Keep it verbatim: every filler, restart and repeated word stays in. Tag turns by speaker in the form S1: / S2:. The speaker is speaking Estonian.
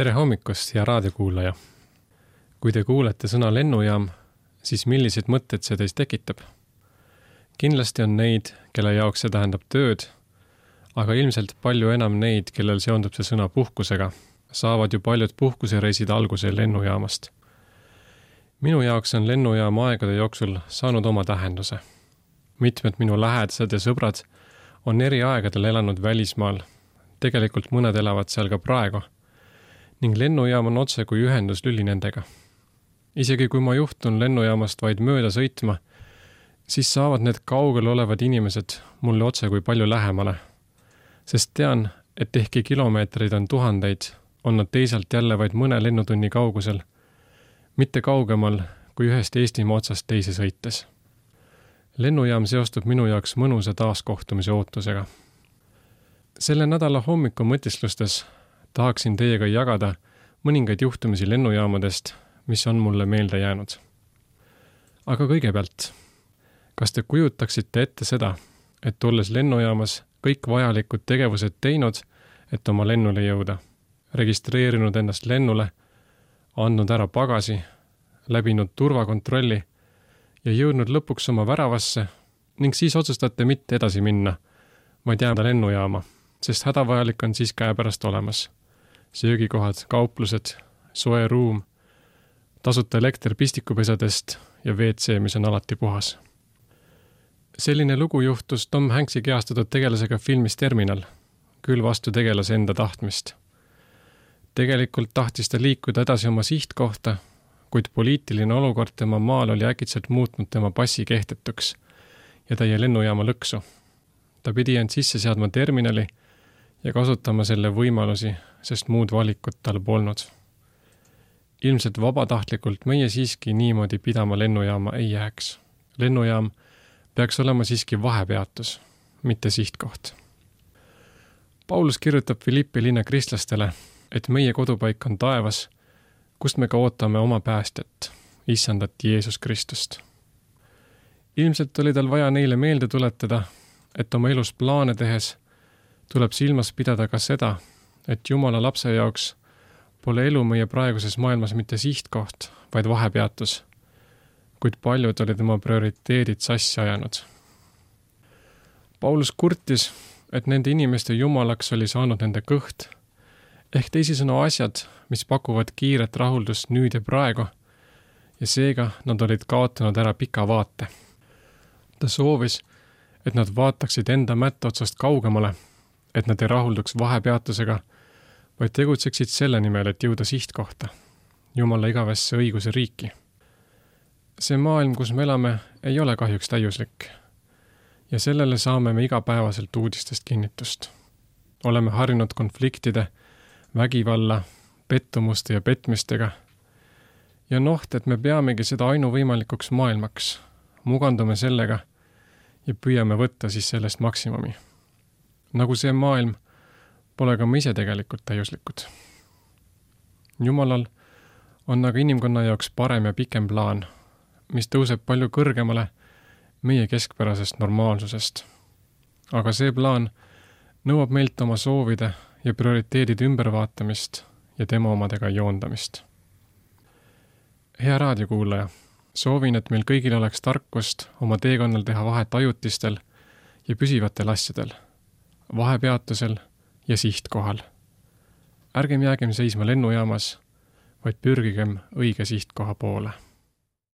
S1: Tere hommikust, hea raadiokuulaja! Kui te kuulete sõna lennujaam, siis millised mõtted see teist tekitab? Kindlasti on neid, kelle jaoks see tähendab tööd, aga ilmselt palju enam neid, kellel seondub see sõna puhkusega, saavad ju paljud puhkusereisid alguse lennujaamast. Minu jaoks on lennujaam aegade jooksul saanud oma tähenduse. Mitmed minu lähedased ja sõbrad on eri aegadel elanud välismaal, tegelikult mõned elavad seal ka praegu, ning lennujaam on otse kui ühenduslüli nendega. Isegi kui ma juhtun lennujaamast vaid mööda sõitma, siis saavad need kaugel olevad inimesed mulle otse kui palju lähemale, sest tean, et ehkki kilomeetreid on tuhandeid, on nad teisalt jälle vaid mõne lennutunni kaugusel, mitte kaugemal kui ühest Eestimaa otsast teise sõites. Lennujaam seostub minu jaoks mõnusa taaskohtumise ootusega. Selle nädala hommiku mõtislustes tahaksin teiega jagada mõningaid juhtumisi lennujaamadest, mis on mulle meelde jäänud. Aga kõigepealt, kas te kujutaksite ette seda, et olles lennujaamas kõik vajalikud tegevused teinud, et oma lennule jõuda, registreerinud ennast lennule, andnud ära pagasi, läbinud turvakontrolli ja jõudnud lõpuks oma väravasse ning siis otsustate mitte edasi minna, vaid jääda lennujaama, sest hädavajalik on siis käepärast olemas. Söögikohad, kauplused, soe ruum, tasuta elekter pistikupesadest ja V C, mis on alati puhas. Selline lugu juhtus Tom Hanksi kehastatud tegelasega filmis Terminal, küll vastu tegelase enda tahtmist. Tegelikult tahtis ta liikuda edasi oma sihtkohta, kuid poliitiline olukord tema maal oli äkitselt muutnud tema passi kehtetuks ja ta jäi lennujaama lõksu. Ta pidi end sisse seadma terminali ja kasutama selle võimalusi, sest muud valikut tal polnud. Ilmselt vabatahtlikult meie siiski niimoodi pidama lennujaama ei jääks. Lennujaam peaks olema siiski vahepeatus, mitte sihtkoht. Paulus kirjutab Filippi linna kristlastele, et meie kodupaik on taevas, kust me ka ootame oma päästjat, issandat Jeesus Kristust. Ilmselt oli tal vaja neile meelde tuletada, et oma elus plaane tehes tuleb silmas pidada ka seda, et Jumala lapse jaoks pole elu meie praeguses maailmas mitte sihtkoht, vaid vahepeatus, kuid paljud olid oma prioriteedid sassi ajanud. Paulus kurtis, et nende inimeste jumalaks oli saanud nende kõht, ehk teisisõnu asjad, mis pakuvad kiiret rahuldust nüüd ja praegu, ja seega nad olid kaotanud ära pika vaate. Ta soovis, et nad vaataksid enda mätta otsast kaugemale, et nad ei rahulduks vahepeatusega, vaid tegutseksid selle nimel, et jõuda sihtkohta, Jumala igavesse õiguse riiki. See maailm, kus me elame, ei ole kahjuks täiuslik. Ja sellele saame me igapäevaselt uudistest kinnitust. Oleme harjunud konfliktide, vägivalla, pettumuste ja petmistega. Ja noht, et me peamegi seda ainuvõimalikuks maailmaks, mugandume sellega ja püüame võtta siis sellest maksimumi. Nagu see maailm, pole ka me ise tegelikult täiuslikud. Jumalal on aga inimkonna jaoks parem ja pikem plaan, mis tõuseb palju kõrgemale meie keskpärasest normaalsusest. Aga see plaan nõuab meilt oma soovide ja prioriteedid ümbervaatamist ja tema omadega joondamist. Hea raadiokuulaja, soovin, et meil kõigil oleks tarkust oma teekonnal teha vahet ajutistel ja püsivatel asjadel, vahepeatusel ja sihtkohal. Ärgem jäägem seisma lennujaamas, vaid pürgigem õige sihtkoha poole.